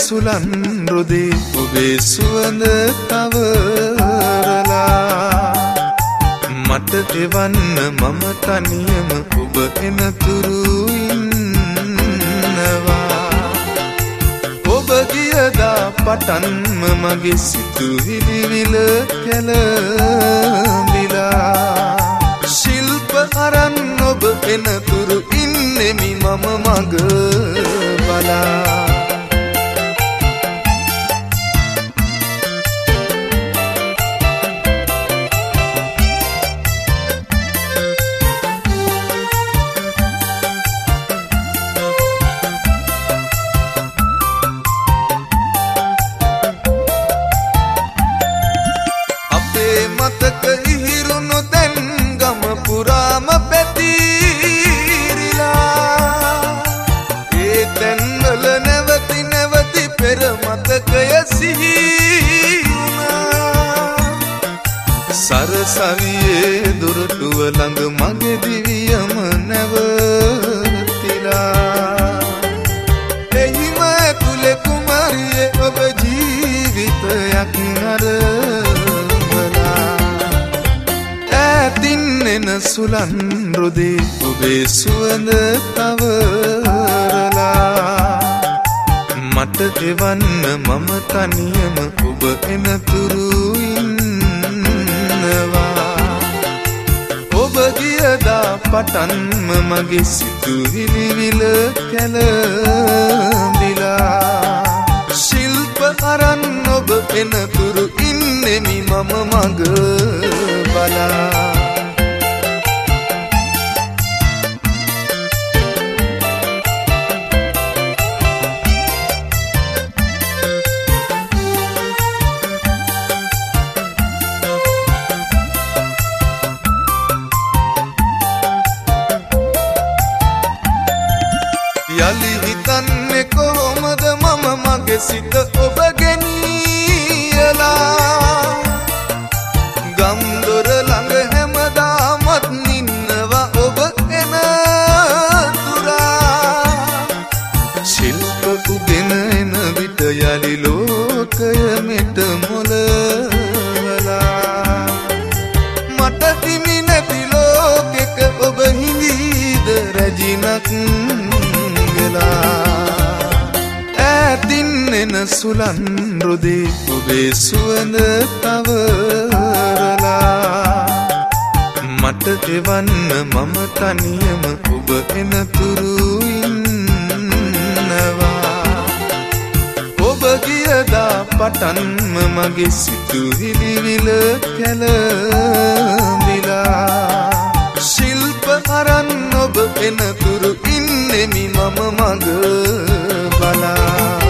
සුලන් රොදේ ඔබේ සුවඳ තවරලා මට එවන්න මම තනියම ඔබ එනතුරු ඉන්නවා ඔබ ගියදා පටන්ම මගේ සිතුවිලි විල කැළඹිලා ශිල්ප අරන් ඔබ එනතුරු ඉන්නෙමි මම මග බලා මතක ඉහිරුණු දැන් ගම පුරාම පැතිරිලා ඒ තැන්වල නැවති නැවති පෙර මතකය සිහි වුණා සරසවියේ දොරටුව ළඟ මගේ දිවියම නැවතිලා එහිම ඇතුලේ කුමරියේ ඔබ ජීවිතයක් නර එන සුලන් රොදේ ඔබේ සුවඳ තවරලා මට එවන්න මම තනියම ඔබ එනතුරු ඉන්නවා ඔබ ගියදා පටන්ම මගේ සිතුවිලි විල කැළඹිලා ශිල්ප අරන් ඔබ එනතුරු ඉන්නෙමි මම මග බලා යලි හිතන්නේ කොහොමද මම මගේ සිත ඔබ ගෙනියලා ගම් දොර ළඟ හැමදාමත් නින්නවා ඔබ එන තුරා ශිල්ප උගෙන එන විට යලි ලෝකය මෙට මොලවලා මට හිමි නැති ලෝකෙක ඔබ හිඳීද රැජිනක් ඈතින් එන සුලන් රොදේ ඔබේ සුවඳ තවරලා මට එවන්න මම තනියම ඔබ එනතුරු ඉන්නවා ඔබ ගියදා පටන්ම මගේ සිතුවිලි විල කැළඹිලා ශිල්ප අරන් ඔබ එනතුරු ඉන්නෙමි මම මග බලා